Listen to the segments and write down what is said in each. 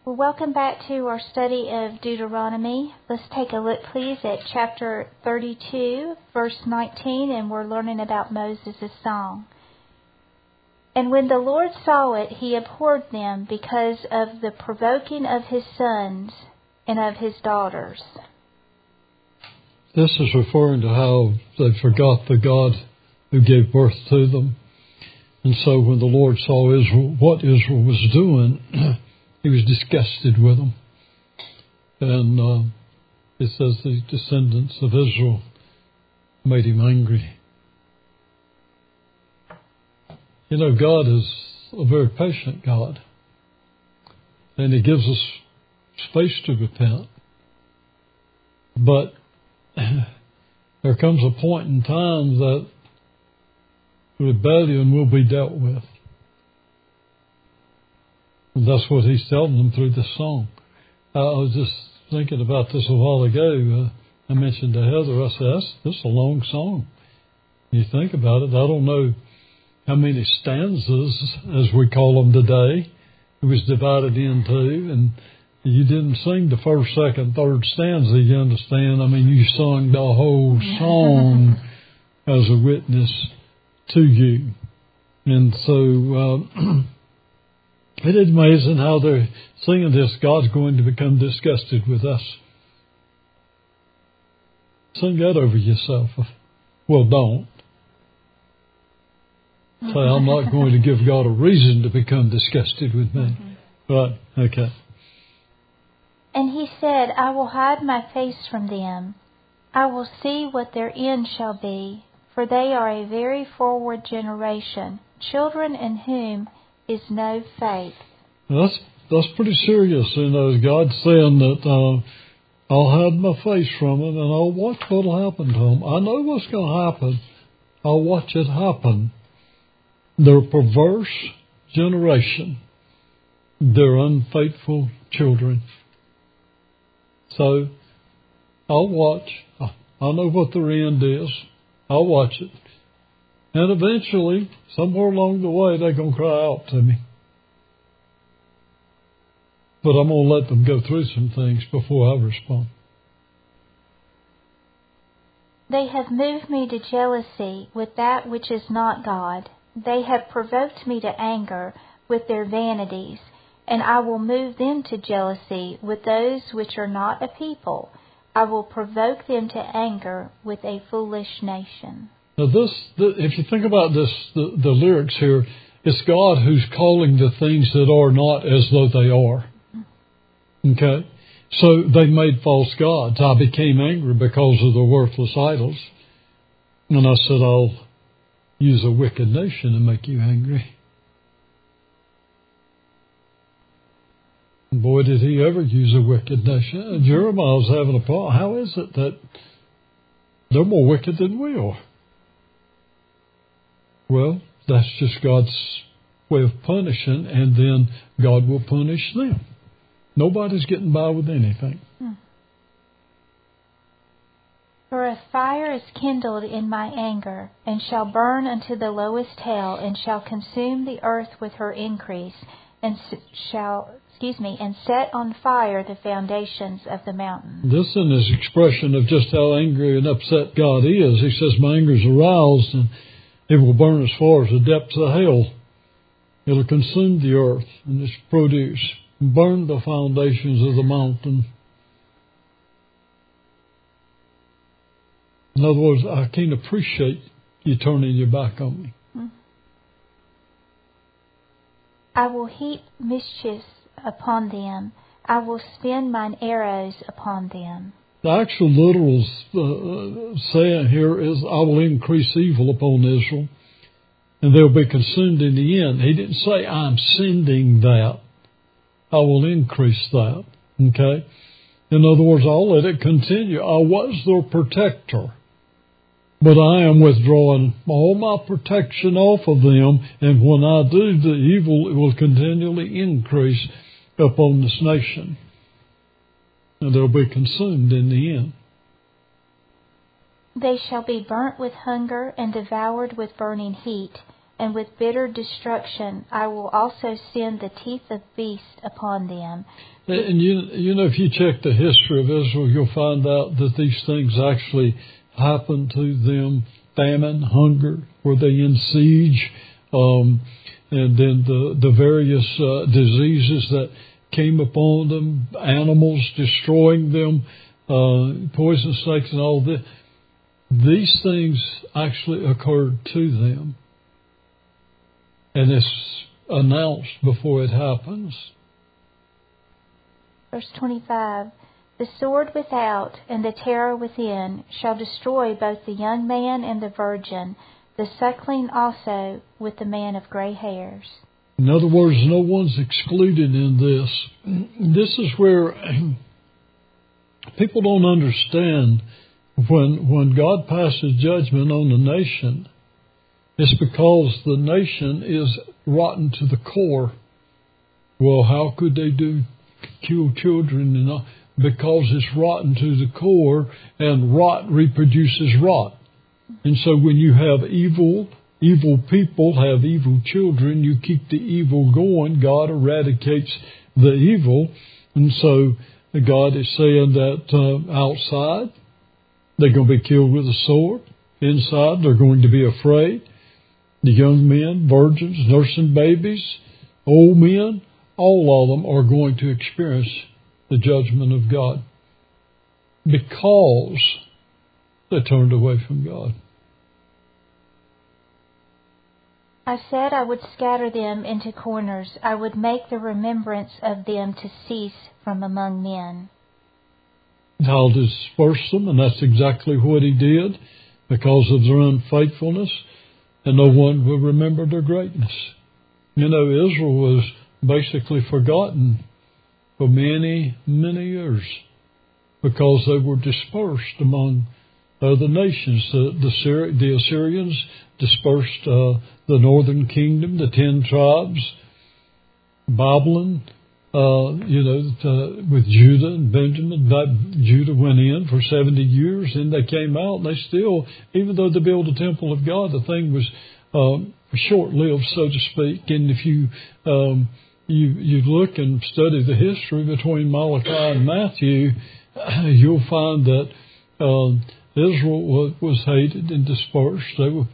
Well, welcome back to our study of Deuteronomy. Let's take a look, please, at chapter 32, verse 19, and we're learning about Moses' song. And when the Lord saw it, he abhorred them because of the provoking of his sons and of his daughters. This is referring to how they forgot the God who gave birth to them. And so when the Lord saw Israel, what Israel was doing, he was disgusted with them. And it says the descendants of Israel made him angry. You know, God is a very patient God. And he gives us space to repent. But there comes a point in time that rebellion will be dealt with. And that's what he's telling them through this song. I was just thinking about this a while ago. I mentioned to Heather, I said, this is a long song. You think about it, I don't know how many stanzas, as we call them today, it was divided into, and you didn't sing the first, second, third stanza, you understand? I mean, you sung the whole song as a witness to you. And so it is amazing how they're singing this, God's going to become disgusted with us. Sing that over yourself. Well, don't. Say, I'm not going to give God a reason to become disgusted with me. Right, okay. And he said, I will hide my face from them. I will see what their end shall be, for they are a very forward generation, children in whom is no faith. That's pretty serious, you know. God's saying that I'll hide my face from them and I'll watch what'll happen to them. I know what's going to happen. I'll watch it happen. They're a perverse generation. They're unfaithful children. So I'll watch. I know what their end is. I'll watch it. And eventually, somewhere along the way, they're going to cry out to me. But I'm going to let them go through some things before I respond. They have moved me to jealousy with that which is not God. They have provoked me to anger with their vanities, and I will move them to jealousy with those which are not a people. I will provoke them to anger with a foolish nation. Now if you think about this, the lyrics here, it's God who's calling the things that are not as though they are. Okay? So they made false gods. I became angry because of the worthless idols. And I said, I'll use a wicked nation to make you angry. And boy, did he ever use a wicked nation. And Jeremiah was having a problem. How is it that they're more wicked than we are? Well, that's just God's way of punishing, and then God will punish them. Nobody's getting by with anything. For a fire is kindled in my anger, and shall burn unto the lowest hell, and shall consume the earth with her increase, and set on fire the foundations of the mountains. This is his expression of just how angry and upset God is. He says, my anger is aroused, and it will burn as far as the depths of hell. It'll consume the earth and its produce, burn the foundations of the mountain. In other words, I can't appreciate you turning your back on me. I will heap mischief upon them. I will spin mine arrows upon them. The actual literal saying here is, I will increase evil upon Israel, and they'll be consumed in the end. He didn't say, I'm sending that. I will increase that. Okay? In other words, I'll let it continue. I was their protector, but I am withdrawing all my protection off of them, and when I do, the evil will continually increase upon this nation. And they'll be consumed in the end. They shall be burnt with hunger and devoured with burning heat. and with bitter destruction I will also send the teeth of beasts upon them. And you know, if you check the history of Israel, you'll find out that these things actually happened to them. Famine, hunger, were they in siege, and then the various diseases that came upon them, animals destroying them, poison snakes and all this. These things actually occurred to them. And it's announced before it happens. Verse 25, the sword without and the terror within shall destroy both the young man and the virgin, the suckling also with the man of gray hairs. In other words, no one's excluded in this. This is where people don't understand when God passes judgment on the nation, it's because the nation is rotten to the core. Well, how could they kill children? Because it's rotten to the core, and rot reproduces rot. And so when you have evil people have evil children, you keep the evil going, God eradicates the evil. And so God is saying that outside, they're going to be killed with a sword. Inside, they're going to be afraid. The young men, virgins, nursing babies, old men, all of them are going to experience the judgment of God because they turned away from God. I said I would scatter them into corners. I would make the remembrance of them to cease from among men. I'll disperse them, and that's exactly what he did because of their unfaithfulness, and no one will remember their greatness. You know, Israel was basically forgotten for many, many years because they were dispersed among other nations. The Assyrians dispersed the northern kingdom, the 10 tribes. Babylon, with Judah and Benjamin. Judah went in for 70 years, and they came out, and they still, even though they built a temple of God, the thing was short-lived, so to speak. And if you look and study the history between Malachi and Matthew, you'll find that Israel was hated and dispersed. They were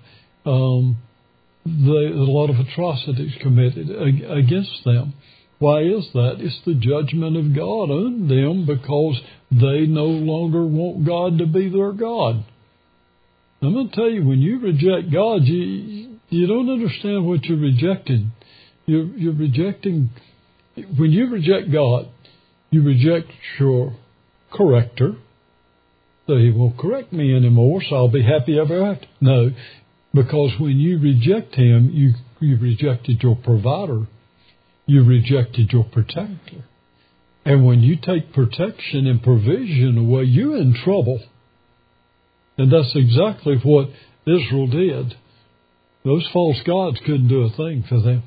a lot of atrocities committed against them. Why is that? It's the judgment of God on them because they no longer want God to be their God. I'm going to tell you, when you reject God, you don't understand what you're rejecting. You're rejecting. When you reject God, you reject your corrector. So he won't correct me anymore, so I'll be happy ever after. No, because when you reject him, you rejected your provider. You rejected your protector. And when you take protection and provision away, you're in trouble. And that's exactly what Israel did. Those false gods couldn't do a thing for them.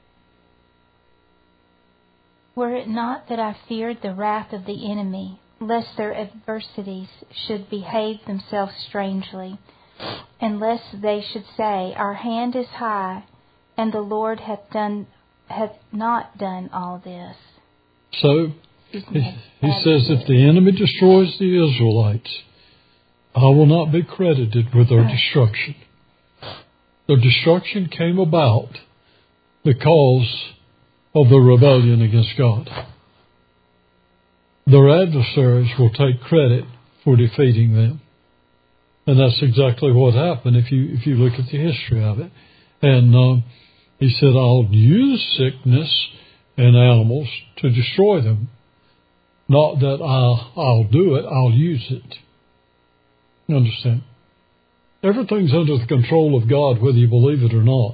Were it not that I feared the wrath of the enemy, lest their adversaries should behave themselves strangely, and lest they should say, Our hand is high, and the Lord hath not done all this. So, he says, if the enemy destroys the Israelites, I will not be credited with their destruction. Their destruction came about because of the rebellion against God. Their adversaries will take credit for defeating them. And that's exactly what happened if you look at the history of it. And he said, I'll use sickness and animals to destroy them. Not that I'll do it, I'll use it. You understand? Everything's under the control of God, whether you believe it or not.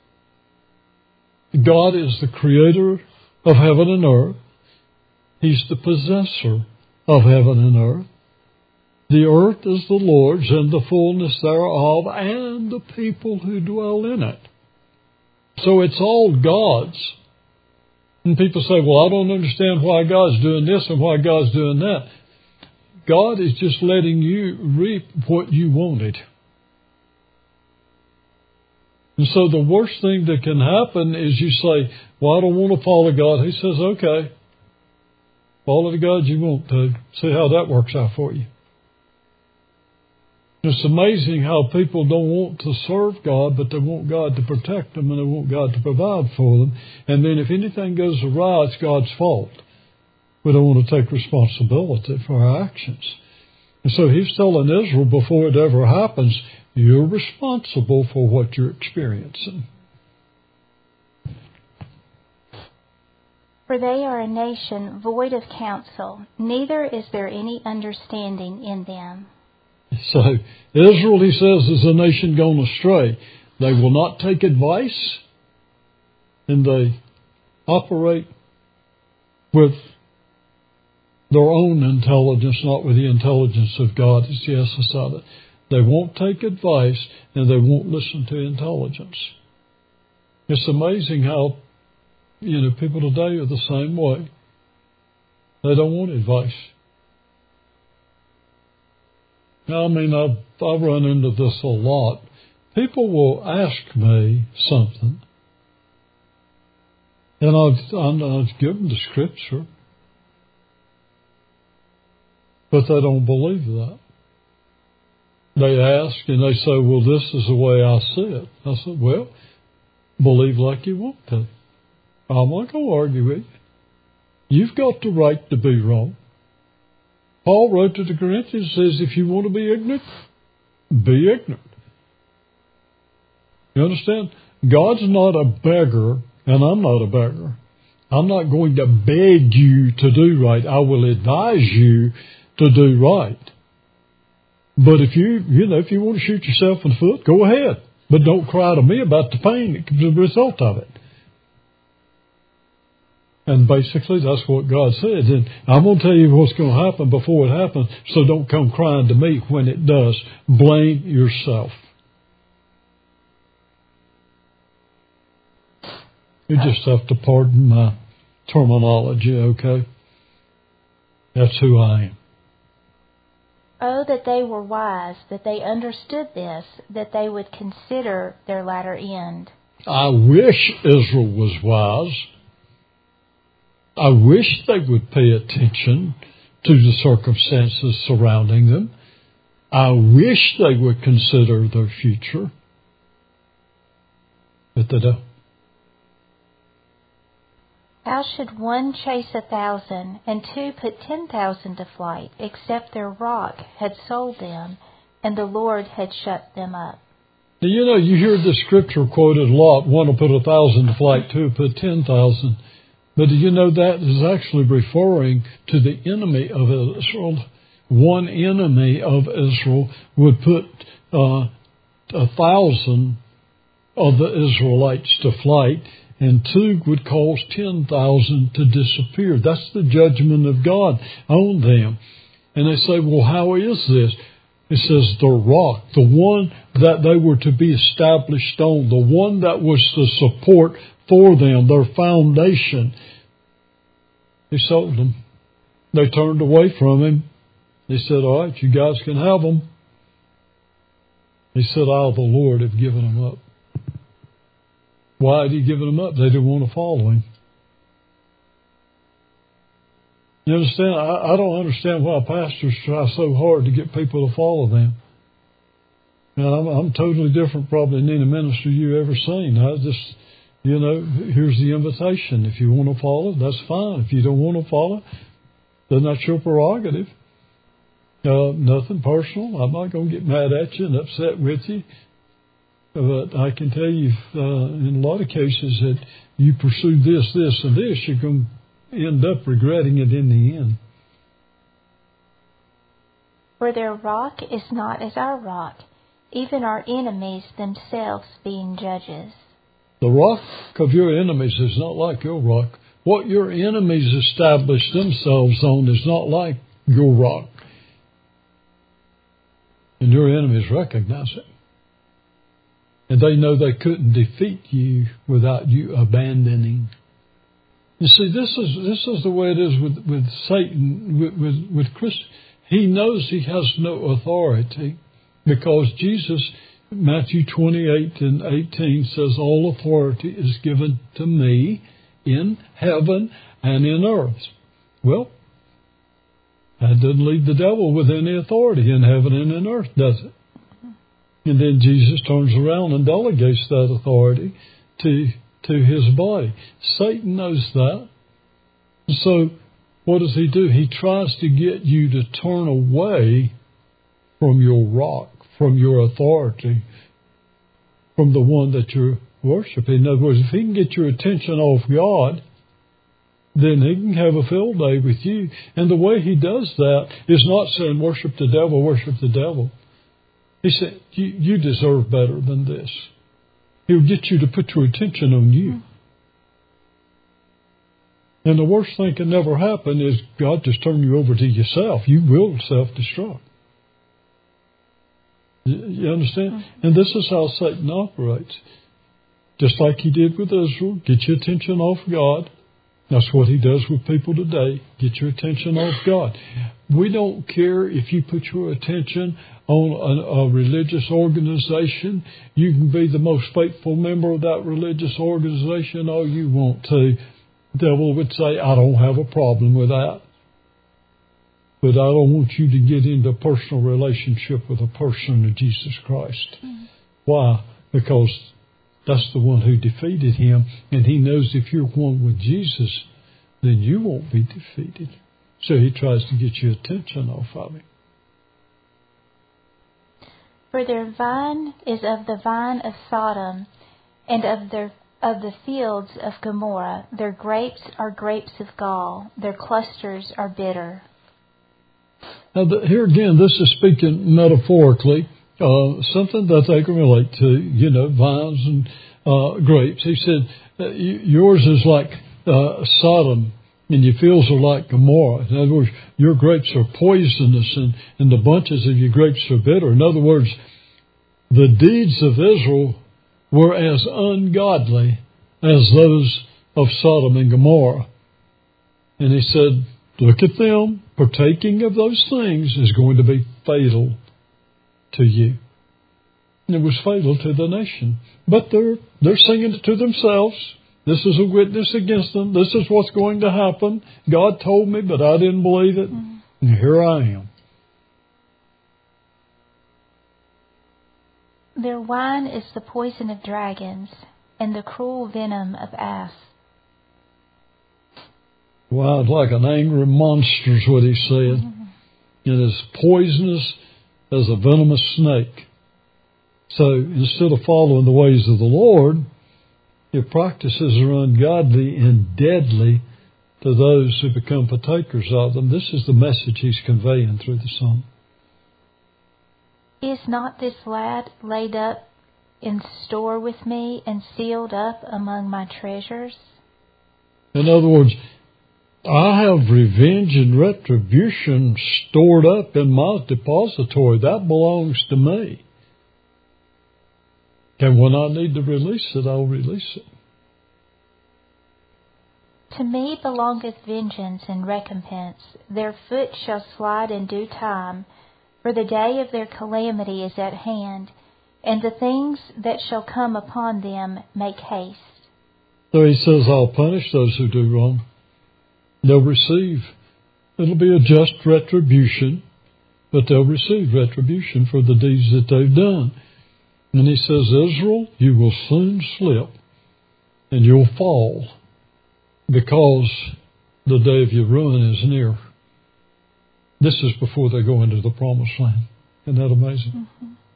God is the creator of heaven and earth. He's the possessor of heaven and earth. The earth is the Lord's and the fullness thereof, and the people who dwell in it. So it's all God's. And people say, well, I don't understand why God's doing this and why God's doing that. God is just letting you reap what you wanted. And so the worst thing that can happen is you say, well, I don't want to follow God. He says, okay, follow the God you want to. See how that works out for you. It's amazing how people don't want to serve God, but they want God to protect them and they want God to provide for them. And then if anything goes awry, it's God's fault. We don't want to take responsibility for our actions. And so he's telling Israel before it ever happens, you're responsible for what you're experiencing. For they are a nation void of counsel, neither is there any understanding in them. So Israel, he says, is a nation gone astray. They will not take advice, and they operate with their own intelligence, not with the intelligence of God, is the essence of it. They won't take advice, and they won't listen to intelligence. It's amazing how, people today are the same way. They don't want advice. Now, I run into this a lot. People will ask me something, and I'll give them the Scripture, but they don't believe that. They ask and they say, well, this is the way I see it. I said, well, believe like you want to. I'm not going to argue with you. You've got the right to be wrong. Paul wrote to the Corinthians, says, if you want to be ignorant, be ignorant. You understand? God's not a beggar, and I'm not a beggar. I'm not going to beg you to do right. I will advise you to do right. But if you want to shoot yourself in the foot, go ahead. But don't cry to me about the pain that comes as a result of it. And basically, that's what God said. And I'm going to tell you what's going to happen before it happens, so don't come crying to me when it does. Blame yourself. You just have to pardon my terminology, okay? That's who I am. Oh, that they were wise, that they understood this, that they would consider their latter end. I wish Israel was wise. I wish they would pay attention to the circumstances surrounding them. I wish they would consider their future. But they don't. How should one chase 1,000 and two put 10,000 to flight, except their rock had sold them and the Lord had shut them up? Now, you hear the scripture quoted a lot. One will put 1,000 to flight, two will put 10,000. But do you know that is actually referring to the enemy of Israel? One enemy of Israel would put 1,000 of the Israelites to flight, and two would cause 10,000 to disappear. That's the judgment of God on them. And they say, well, how is this? It says the rock, the one that they were to be established on, the one that was the support for them, their foundation. He sold them. They turned away from him. He said, all right, you guys can have them. He said, I, the Lord, have given them up. Why had he given them up? They didn't want to follow him. You understand? I don't understand why pastors try so hard to get people to follow them. Now, I'm totally different probably than any minister you ever seen. I just, here's the invitation. If you want to follow, that's fine. If you don't want to follow, then that's your prerogative. Nothing personal. I'm not going to get mad at you and upset with you. But I can tell you, in a lot of cases, that you pursue this, and this, you're going to end up regretting it in the end. For their rock is not as our rock, even our enemies themselves being judges. The rock of your enemies is not like your rock. What your enemies establish themselves on is not like your rock. And your enemies recognize it. And they know they couldn't defeat you without you abandoning. You see, this is the way it is with Satan, with Christ. He knows he has no authority because Jesus Matthew 28:18 says, all authority is given to me in heaven and in earth. Well, that doesn't leave the devil with any authority in heaven and in earth, does it? And then Jesus turns around and delegates that authority to his body. Satan knows that. So what does he do? He tries to get you to turn away from your rock, from your authority, from the one that you're worshiping. In other words, if he can get your attention off God, then he can have a field day with you. And the way he does that is not saying, worship the devil, worship the devil. He said, you deserve better than this. He'll get you to put your attention on you. And the worst thing can never happen is God just turn you over to yourself. You will self-destruct. You understand? And this is how Satan operates. Just like he did with Israel, get your attention off God. That's what he does with people today. Get your attention off God. We don't care if you put your attention on a religious organization. You can be the most faithful member of that religious organization all you want to. The devil would say, I don't have a problem with that. But I don't want you to get into a personal relationship with a person of Jesus Christ. Why? Because that's the one who defeated him. And he knows if you're one with Jesus, then you won't be defeated. So he tries to get your attention off of him. For their vine is of the vine of Sodom, and of the fields of Gomorrah. Their grapes are grapes of gall. Their clusters are bitter. Now, here again, this is speaking metaphorically, something that they can relate to, vines and grapes. He said, yours is like Sodom, and your fields are like Gomorrah. In other words, your grapes are poisonous, and the bunches of your grapes are bitter. In other words, the deeds of Israel were as ungodly as those of Sodom and Gomorrah. And he said, look at them. Partaking of those things is going to be fatal to you. And it was fatal to the nation. But they're singing it to themselves. This is a witness against them. This is what's going to happen. God told me, but I didn't believe it. And here I am. Their wine is the poison of dragons and the cruel venom of asps. Wow, it's like an angry monster is what he said. And as poisonous as a venomous snake. So instead of following the ways of the Lord, your practices are ungodly and deadly to those who become partakers of them. This is the message he's conveying through the song. Is not this lad laid up in store with me and sealed up among my treasures? In other words, I have revenge and retribution stored up in my depository. That belongs to me. And when I need to release it, I'll release it. To me belongeth vengeance and recompense. Their foot shall slide in due time, for the day of their calamity is at hand, and the things that shall come upon them make haste. So he says, I'll punish those who do wrong. They'll receive. It'll be a just retribution, but they'll receive retribution for the deeds that they've done. And he says, Israel, you will soon slip, and you'll fall, because the day of your ruin is near. This is before they go into the promised land. Isn't that amazing?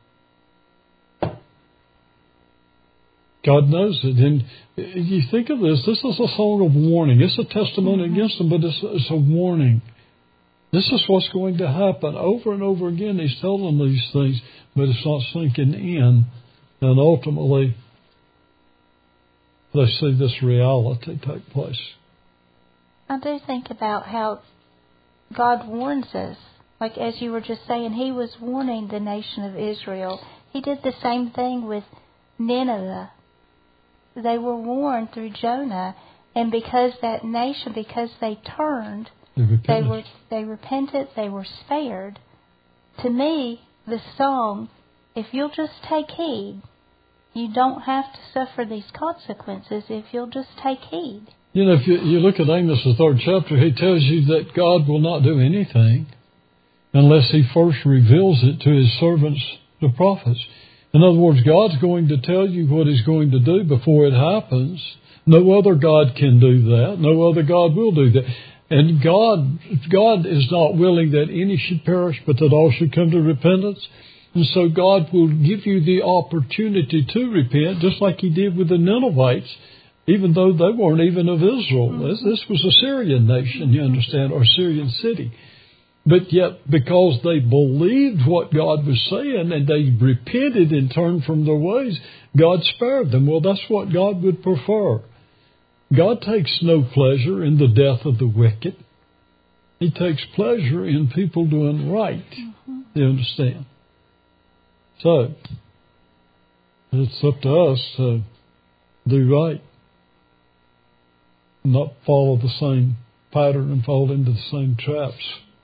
God knows it. And you think of this is a song of warning. It's a testimony against them, but it's a warning. This is what's going to happen. Over and over again, he's telling them these things, but it's not sinking in. And ultimately, they see this reality take place. I do think about how God warns us. Like as you were just saying, he was warning the nation of Israel. He did the same thing with Nineveh. They were warned through Jonah, and because that nation, because they turned, they repented, they were spared. To me, the song if you'll just take heed, you don't have to suffer these consequences if you'll just take heed. You know, if you look at Amos, the 3rd chapter, he tells you that God will not do anything unless he first reveals it to his servants, the prophets. In other words, God's going to tell you what he's going to do before it happens. No other God can do that. No other God will do that. And God is not willing that any should perish, but that all should come to repentance. And so God will give you the opportunity to repent, just like he did with the Ninevites, even though they weren't even of Israel. This was a Syrian nation, you understand, or Syrian city. But yet, because they believed what God was saying and they repented and turned from their ways, God spared them. Well, that's what God would prefer. God takes no pleasure in the death of the wicked. He takes pleasure in people doing right. You understand? So, it's up to us to do right. Not follow the same pattern and fall into the same traps.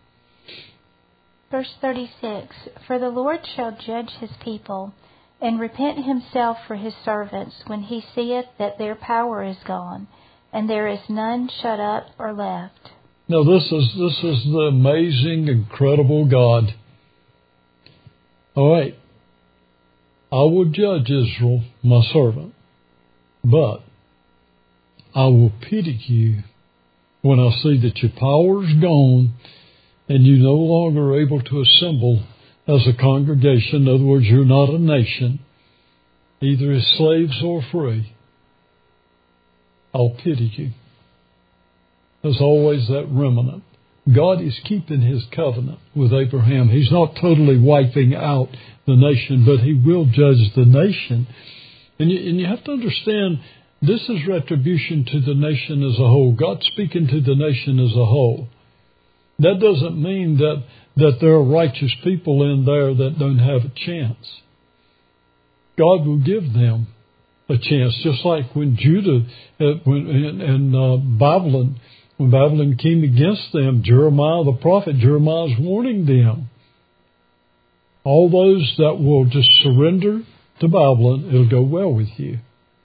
Verse 36, For the Lord shall judge his people, and repent himself for his servants, when he seeth that their power is gone, and there is none shut up or left. Now this is the amazing, incredible God. All right. I will judge Israel, my servant, but I will pity you when I see that your power is gone and you no longer are able to assemble as a congregation. In other words, you're not a nation, either as slaves or free. I'll pity you. There's always that remnant. God is keeping his covenant with Abraham. He's not totally wiping out the nation, but he will judge the nation. And you have to understand, this is retribution to the nation as a whole. God's speaking to the nation as a whole. That doesn't mean that there are righteous people in there that don't have a chance. God will give them a chance, just like when Judah and Babylon, when Babylon came against them, Jeremiah, the prophet, Jeremiah is warning them. All those that will just surrender to Babylon, it'll go well with you.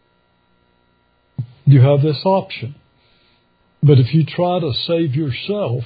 You have this option. But if you try to save yourself,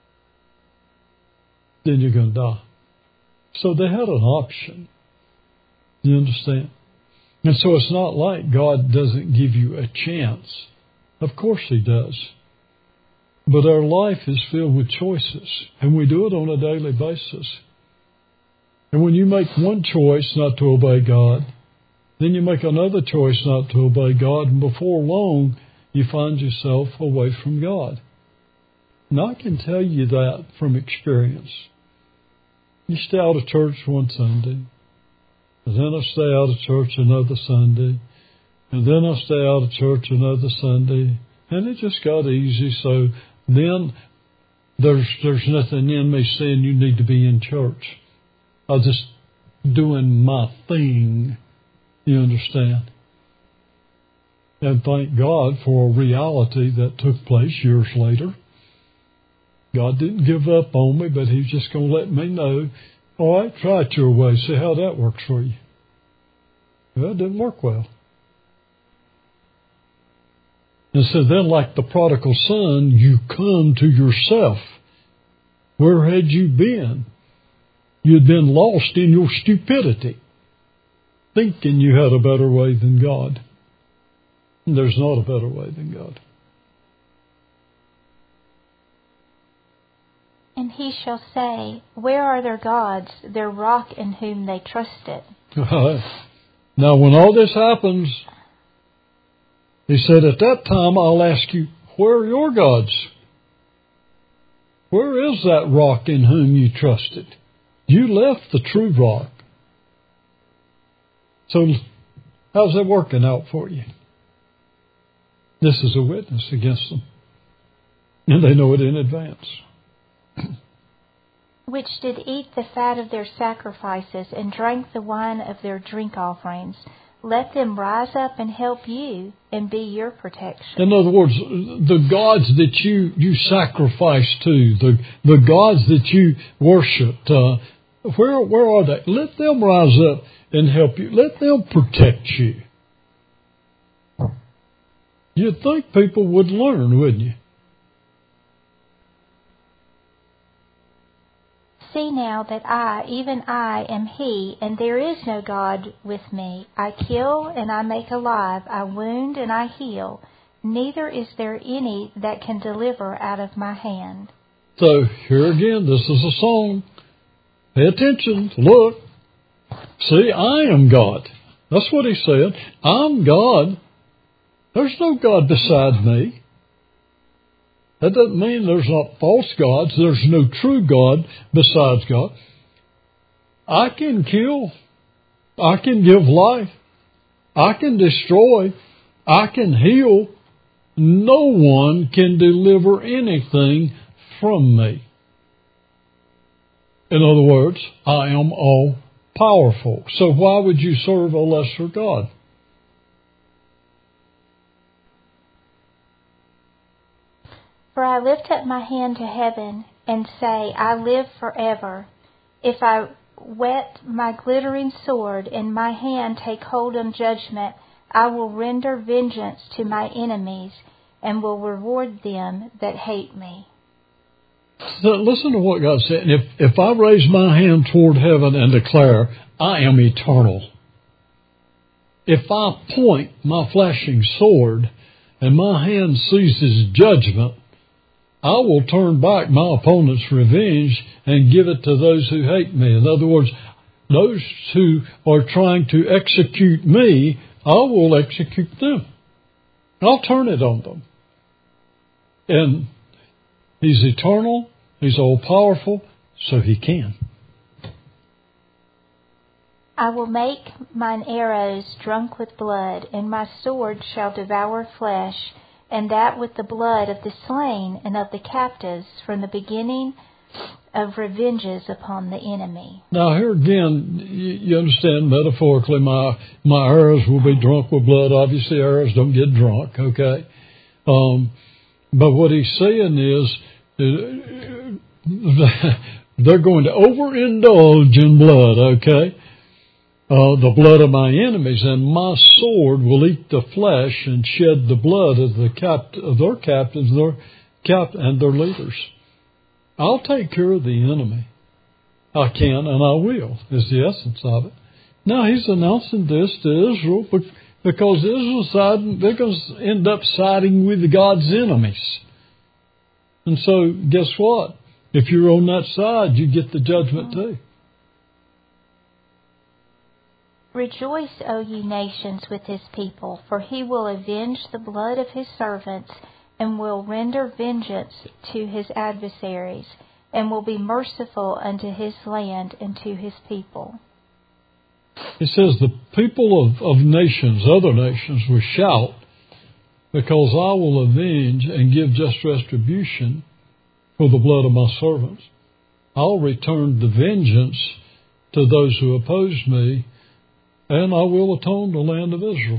then you're going to die. So they had an option. You understand? And so it's not like God doesn't give you a chance. Of course he does. But our life is filled with choices, and we do it on a daily basis. And when you make one choice not to obey God, then you make another choice not to obey God, and before long, you find yourself away from God. Now, I can tell you that from experience. You stay out of church one Sunday, and then I stay out of church another Sunday, and then I stay out of church another Sunday, and it just got easy. So then there's nothing in me saying you need to be in church. I'm just doing my thing, you understand? And thank God for a reality that took place years later. God didn't give up on me, but he's just going to let me know, all right, try it your way, see how that works for you. Well, it didn't work well. And so then, like the prodigal son, you come to yourself. Where had you been? You'd been lost in your stupidity, thinking you had a better way than God. And there's not a better way than God. And he shall say, Where are their gods, their rock in whom they trusted? Now, when all this happens, he said, at that time I'll ask you, where are your gods? Where is that rock in whom you trusted? You left the true rock. So, how's that working out for you? This is a witness against them. And they know it in advance. Which did eat the fat of their sacrifices and drank the wine of their drink offerings. Let them rise up and help you and be your protection. In other words, the gods that you sacrificed to, the gods that you worshipped, Where are they? Let them rise up and help you. Let them protect you. You'd think people would learn, wouldn't you? See now that I, even I, am He, and there is no God with me. I kill and I make alive. I wound and I heal. Neither is there any that can deliver out of my hand. So here again, this is a song. Pay attention. Look. See, I am God. That's what he said. I'm God. There's no God beside me. That doesn't mean there's not false gods. There's no true God besides God. I can kill. I can give life. I can destroy. I can heal. No one can deliver anything from me. In other words, I am all powerful. So why would you serve a lesser God? For I lift up my hand to heaven and say, I live forever. If I whet my glittering sword and my hand take hold on judgment, I will render vengeance to my enemies and will reward them that hate me. So listen to what God said. If I raise my hand toward heaven and declare, I am eternal. If I point my flashing sword and my hand seizes judgment, I will turn back my opponent's revenge and give it to those who hate me. In other words, those who are trying to execute me, I will execute them. I'll turn it on them. And He's eternal, He's all-powerful, so He can. I will make mine arrows drunk with blood, and my sword shall devour flesh, and that with the blood of the slain and of the captives from the beginning of revenges upon the enemy. Now here again, you understand metaphorically, my arrows will be drunk with blood. Obviously arrows don't get drunk, okay? But what he's saying is they're going to overindulge in blood, okay? The blood of my enemies, and my sword will eat the flesh and shed the blood of their captains, and their leaders. I'll take care of the enemy. I can and I will, is the essence of it. Now he's announcing this to Israel because they're going to end up siding with God's enemies. And so guess what? If you're on that side, you get the judgment too. Rejoice, O ye nations, with his people, for he will avenge the blood of his servants, and will render vengeance to his adversaries, and will be merciful unto his land and to his people. It says the people of nations, other nations, will shout, because I will avenge and give just retribution for the blood of my servants. I'll return the vengeance to those who oppose me, and I will atone the land of Israel.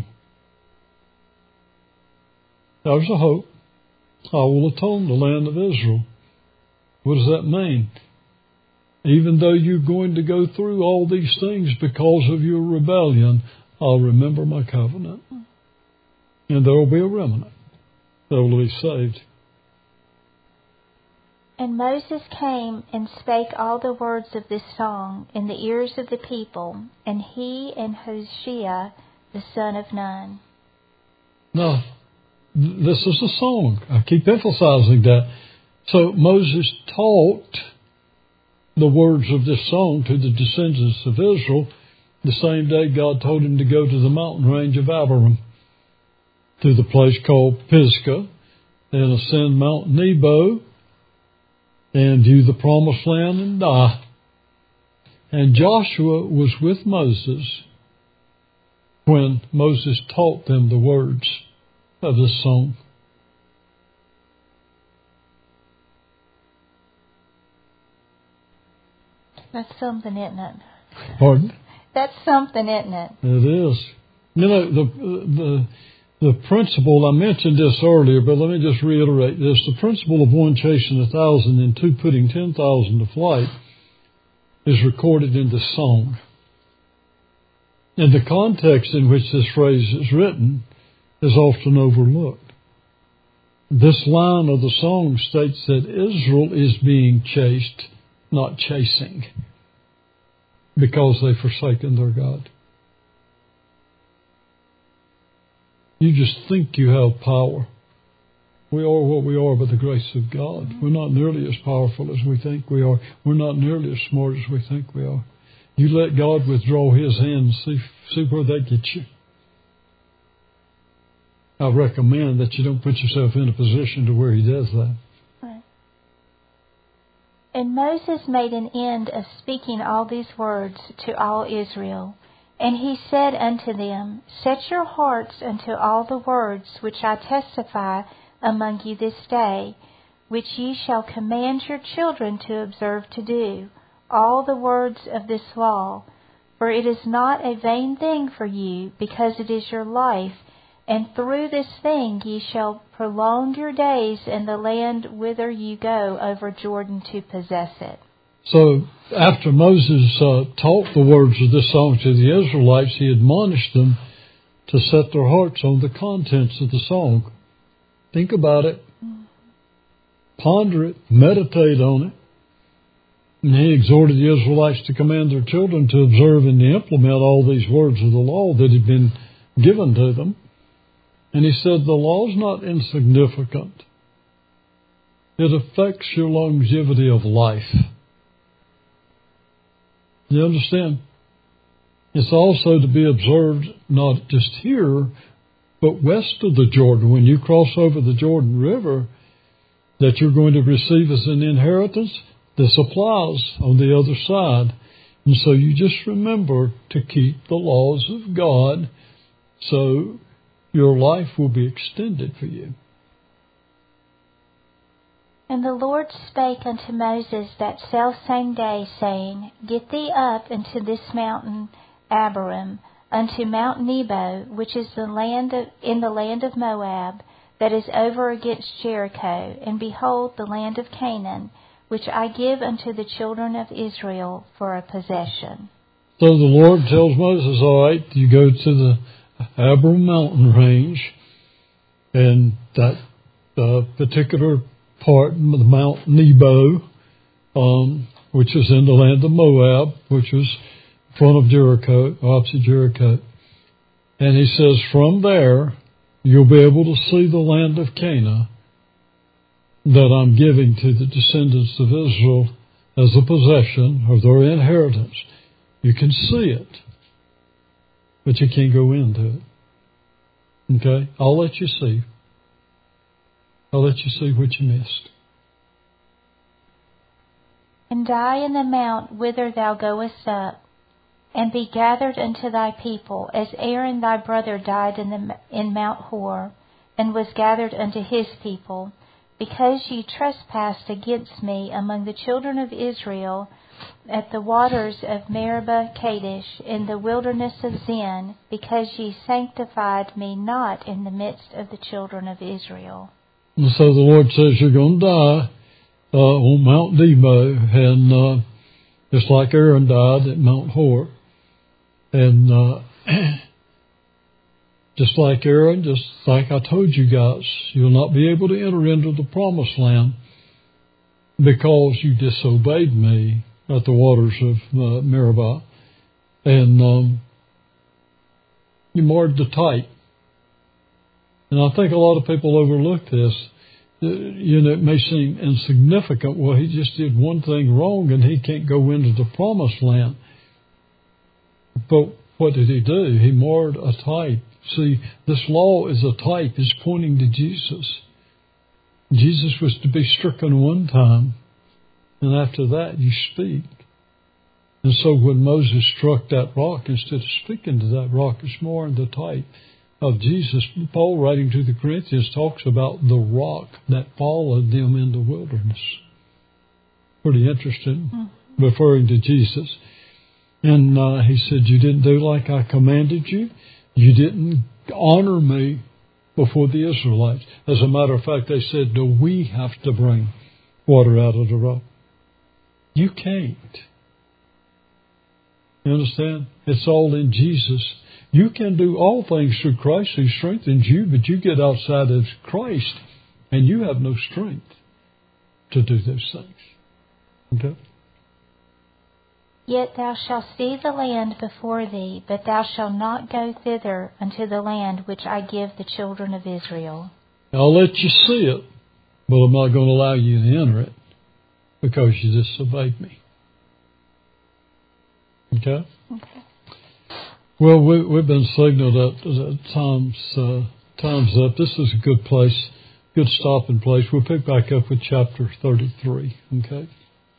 There's a hope. I will atone the land of Israel. What does that mean? Even though you're going to go through all these things because of your rebellion, I'll remember my covenant. And there will be a remnant that will be saved. And Moses came and spake all the words of this song in the ears of the people, and he and Hoshea the son of Nun. Now, this is a song. I keep emphasizing that. So Moses taught the words of this song to the descendants of Israel the same day God told him to go to the mountain range of Abiram, to the place called Pisgah, and ascend Mount Nebo, and view the promised land and die. And Joshua was with Moses when Moses taught them the words of this song. That's something, isn't it? Pardon? That's something, isn't it? It is. You know, the principle, I mentioned this earlier, but let me just reiterate this. The principle of one chasing 1,000 and two putting 10,000 to flight is recorded in the song. And the context in which this phrase is written is often overlooked. This line of the song states that Israel is being chased, not chasing, because they've forsaken their God. You just think you have power. We are what we are by the grace of God. We're not nearly as powerful as we think we are. We're not nearly as smart as we think we are. You let God withdraw His hand and see where that gets you. I recommend that you don't put yourself in a position to where He does that. Right. And Moses made an end of speaking all these words to all Israel. And he said unto them, Set your hearts unto all the words which I testify among you this day, which ye shall command your children to observe to do, all the words of this law. For it is not a vain thing for you, because it is your life, and through this thing ye shall prolong your days in the land whither you go over Jordan to possess it. So after Moses taught the words of this song to the Israelites, he admonished them to set their hearts on the contents of the song. Think about it. Ponder it. Meditate on it. And he exhorted the Israelites to command their children to observe and to implement all these words of the law that had been given to them. And he said the law is not insignificant. It affects your longevity of life. You understand? It's also to be observed not just here, but west of the Jordan. When you cross over the Jordan River, that you're going to receive as an inheritance, this applies on the other side. And so you just remember to keep the laws of God so your life will be extended for you. And the Lord spake unto Moses that selfsame day, saying, Get thee up into this mountain Abarim, unto Mount Nebo, which is in the land of Moab, that is over against Jericho, and behold the land of Canaan, which I give unto the children of Israel for a possession. So the Lord tells Moses, all right, you go to the Abarim mountain range, and that particular part of the Mount Nebo, which is in the land of Moab, which was in front of Jericho, opposite Jericho. And he says, from there, you'll be able to see the land of Canaan that I'm giving to the descendants of Israel as a possession of their inheritance. You can see it, but you can't go into it. Okay? I'll let you see. I'll let you see what you missed. And die in the mount whither thou goest up, and be gathered unto thy people, as Aaron thy brother died in Mount Hor, and was gathered unto his people, because ye trespassed against me among the children of Israel at the waters of Meribah Kadesh in the wilderness of Zin, because ye sanctified me not in the midst of the children of Israel. And so the Lord says you're going to die on Mount Nebo, and just like Aaron died at Mount Hor. And just like Aaron, just like I told you guys, you'll not be able to enter into the promised land because you disobeyed me at the waters of Meribah. And you marred the type. And I think a lot of people overlook this. It may seem insignificant. Well, he just did one thing wrong and he can't go into the promised land. But what did he do? He marred a type. See, this law is a type. It's pointing to Jesus. Jesus was to be stricken one time, and after that you speak. And so when Moses struck that rock, instead of speaking to that rock, it's more in the type of Jesus. Paul, writing to the Corinthians, talks about the rock that followed them in the wilderness. Pretty interesting, referring to Jesus. And he said, you didn't do like I commanded you. You didn't honor me before the Israelites. As a matter of fact, they said, do we have to bring water out of the rock? You can't. You understand? It's all in Jesus. You can do all things through Christ who strengthens you, but you get outside of Christ and you have no strength to do those things. Okay? Yet thou shalt see the land before thee, but thou shalt not go thither unto the land which I give the children of Israel. I'll let you see it, but I'm not going to allow you to enter it because you disobeyed me. Okay? Okay. Well, we've been signaled that time's up. This is a good place, good stopping place. We'll pick back up with chapter 33. Okay?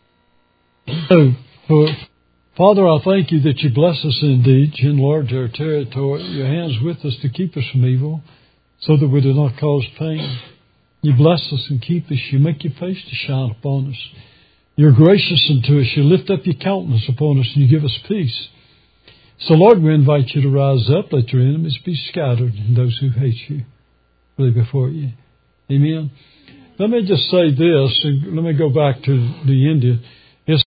So, Father, I thank you that you bless us indeed, you enlarge our territory, your hands with us to keep us from evil, so that we do not cause pain. You bless us and keep us. You make your face to shine upon us. You're gracious unto us. You lift up your countenance upon us and you give us peace. So, Lord, we invite you to rise up. Let your enemies be scattered and those who hate you flee before you. Amen. Let me just say this, and let me go back to the Indian.